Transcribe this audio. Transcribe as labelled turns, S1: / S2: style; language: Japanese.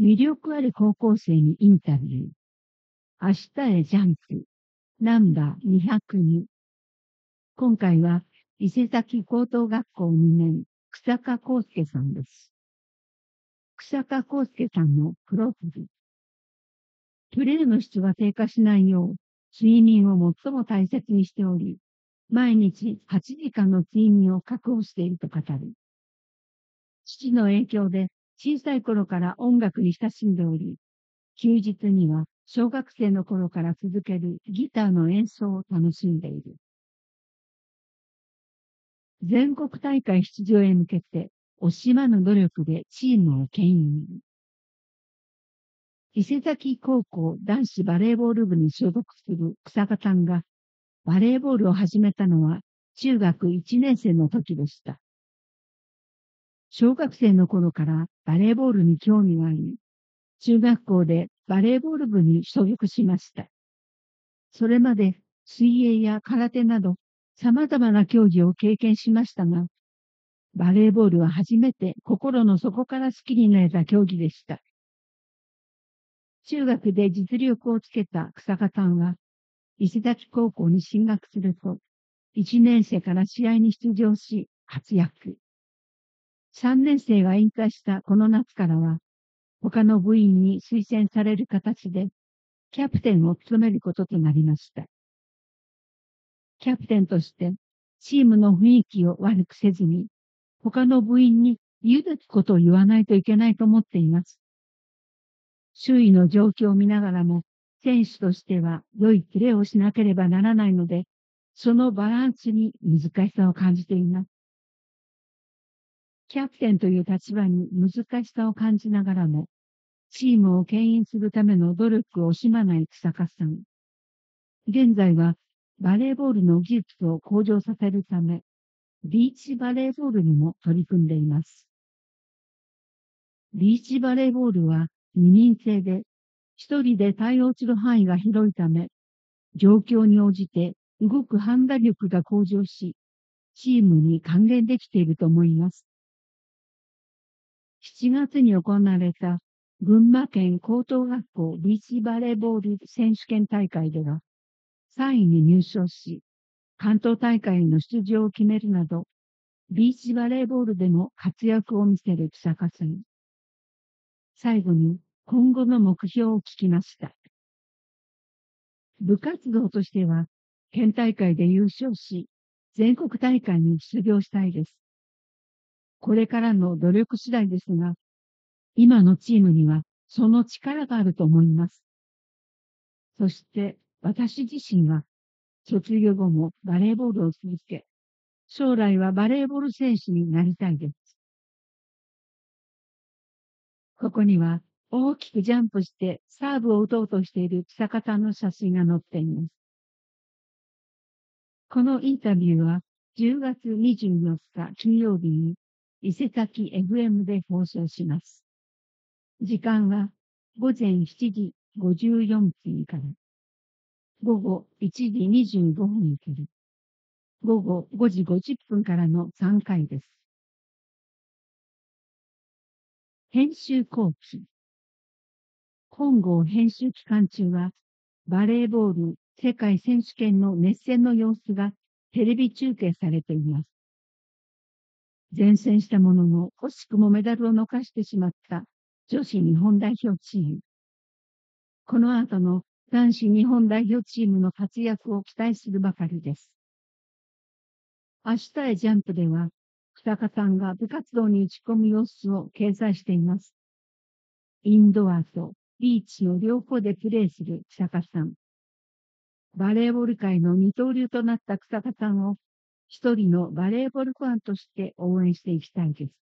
S1: 魅力ある高校生にインタビュー。明日へジャンプ。ナンバー202。今回は、伊勢崎高等学校2年、草加康介さんです。草加康介さんのプロフィール。プレーの質が低下しないよう、睡眠を最も大切にしており、毎日8時間の睡眠を確保していると語る。父の影響で小さい頃から音楽に親しんでおり、休日には小学生の頃から続けるギターの演奏を楽しんでいる。全国大会出場へ向けて惜しまぬ努力でチームを牽引。伊勢崎高校男子バレーボール部に所属する草加さんがバレーボールを始めたのは中学1年生の時でした。小学生の頃からバレーボールに興味があり、中学校でバレーボール部に所属しました。それまで水泳や空手など様々な競技を経験しましたが、バレーボールは初めて心の底から好きになれた競技でした。中学で実力をつけた草加さんは、伊勢崎高校に進学すると、1年生から試合に出場し、活躍。3年生が引退したこの夏からは、他の部員に推薦される形で、キャプテンを務めることとなりました。キャプテンとして、チームの雰囲気を悪くせずに、他の部員に言うべきことを言わないといけないと思っています。周囲の状況を見ながらも、選手としては良いプレーをしなければならないので、そのバランスに難しさを感じています。キャプテンという立場に難しさを感じながらも、チームを牽引するための努力を惜しまない草加さん。現在はバレーボールの技術を向上させるため、ビーチバレーボールにも取り組んでいます。ビーチバレーボールは二人制で、一人で対応する範囲が広いため、状況に応じて動く判断力が向上し、チームに還元できていると思います。7月に行われた群馬県高等学校ビーチバレーボール選手権大会では3位に入賞し、関東大会への出場を決めるなど、ビーチバレーボールでも活躍を見せる草加さん。最後に今後の目標を聞きました。部活動としては、県大会で優勝し、全国大会に出場したいです。これからの努力次第ですが、今のチームにはその力があると思います。そして私自身は卒業後もバレーボールを続け、将来はバレーボール選手になりたいです。ここには大きくジャンプしてサーブを打とうとしている草加さんの写真が載っています。このインタビューは10月24日金曜日に伊勢崎 FM で放送します。時間は午前7時54分から、午後1時25分から、午後5時50分からの3回です。編集後期。本号編集期間中は、バレーボール世界選手権の熱戦の様子がテレビ中継されています。善戦したものの惜しくもメダルを逃してしまった女子日本代表チーム。この後の男子日本代表チームの活躍を期待するばかりです。明日へジャンプでは、草加さんが部活動に打ち込む様子を掲載しています。インドアとビーチの両方でプレーする草加さん。バレーボール界の二刀流となった草加さんを一人のバレーボールファンとして応援していきたいです。